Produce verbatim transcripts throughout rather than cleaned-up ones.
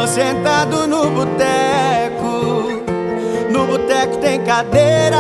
sentado no boteco, no boteco tem cadeira,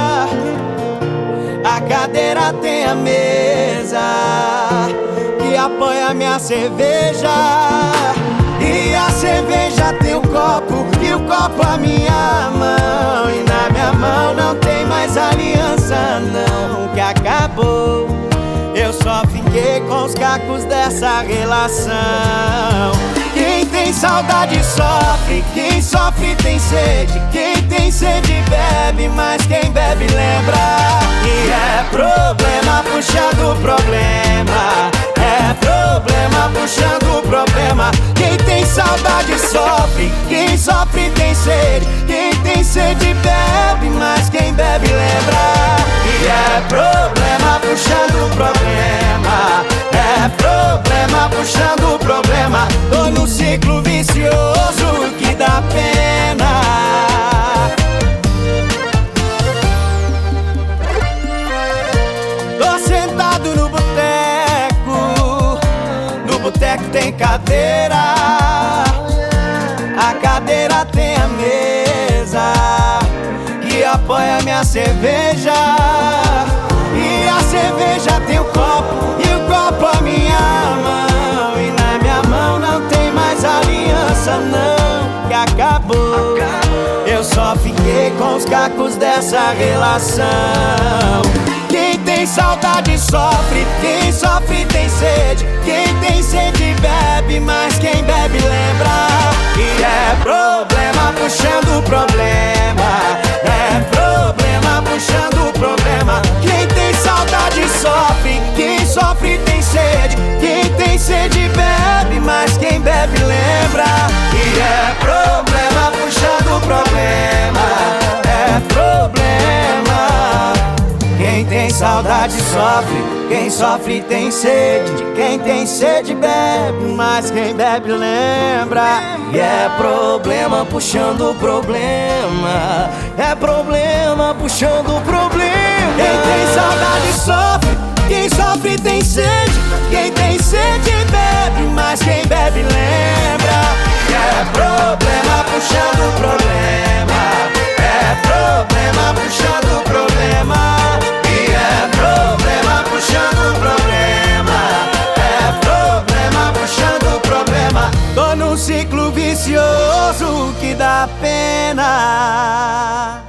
a cadeira tem a mesa que apoia minha cerveja, e a cerveja tem o copo, e o copo a minha mão, e na minha mão não tem mais aliança não, que acabou. Eu só fiquei com os cacos dessa relação. Quem tem saudade sofre, quem sofre tem sede, quem tem sede bebe, mas quem bebe lembra. E é problema puxando problema, é problema puxando problema. Quem tem saudade sofre, quem sofre tem sede, quem tem sede bebe, mas quem bebe lembra. E é problema puxando problema, é problema puxando problema. Tô num ciclo vicioso que dá pena. Tô sentado no boteco, no boteco tem cadeira, a cadeira tem a mesa que apoia minha cerveja, e a cerveja tem o copo, e o copo a minha mão, e na minha mão não tem mais aliança não, que acabou. Eu só fiquei com os cacos dessa relação. Quem tem saudade sofre, quem sofre tem sede, quem tem sede bebe, mas quem bebe lembra. E é problema puxando problema, é problema puxando problema. Quem tem saudade sofre, quem sofre tem sede, quem tem sede bebe, mas quem bebe lembra. E é problema puxando problema, é problema. Quem tem saudade sofre, quem sofre tem sede, quem tem sede bebe, mas quem bebe lembra. E é problema puxando problema, é problema puxando problema. Quem tem saudade sofre, quem sofre tem sede, quem tem sede bebe, mas quem bebe lembra. E é problema puxando problema, é problema puxando problema. E é problema puxando problema, é problema puxando problema. Tô num ciclo vicioso que dá pena.